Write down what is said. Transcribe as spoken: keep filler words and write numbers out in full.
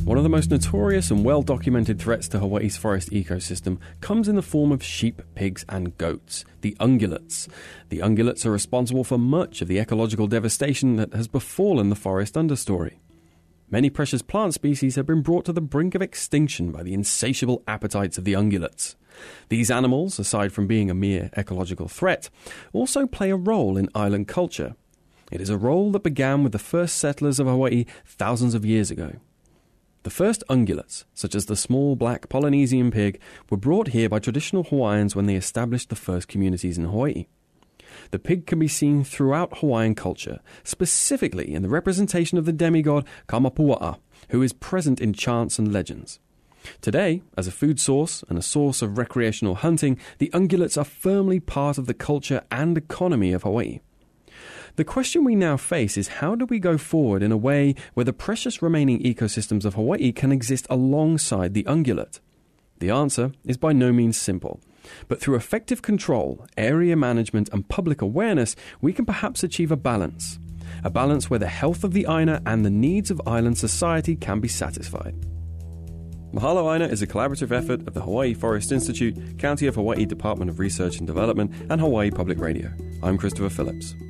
One of the most notorious and well-documented threats to Hawaii's forest ecosystem comes in the form of sheep, pigs and goats, the ungulates. The ungulates are responsible for much of the ecological devastation that has befallen the forest understory. Many precious plant species have been brought to the brink of extinction by the insatiable appetites of the ungulates. These animals, aside from being a mere ecological threat, also play a role in island culture. It is a role that began with the first settlers of Hawaii thousands of years ago. The first ungulates, such as the small black Polynesian pig, were brought here by traditional Hawaiians when they established the first communities in Hawaii. The pig can be seen throughout Hawaiian culture, specifically in the representation of the demigod Kamapua'a, who is present in chants and legends. Today, as a food source and a source of recreational hunting, the ungulates are firmly part of the culture and economy of Hawaii. The question we now face is, how do we go forward in a way where the precious remaining ecosystems of Hawaii can exist alongside the ungulate? The answer is by no means simple, but through effective control, area management and public awareness, we can perhaps achieve a balance. A balance where the health of the Aina and the needs of island society can be satisfied. Mahalo Aina is a collaborative effort of the Hawaii Forest Institute, County of Hawaii Department of Research and Development, and Hawaii Public Radio. I'm Christopher Phillips.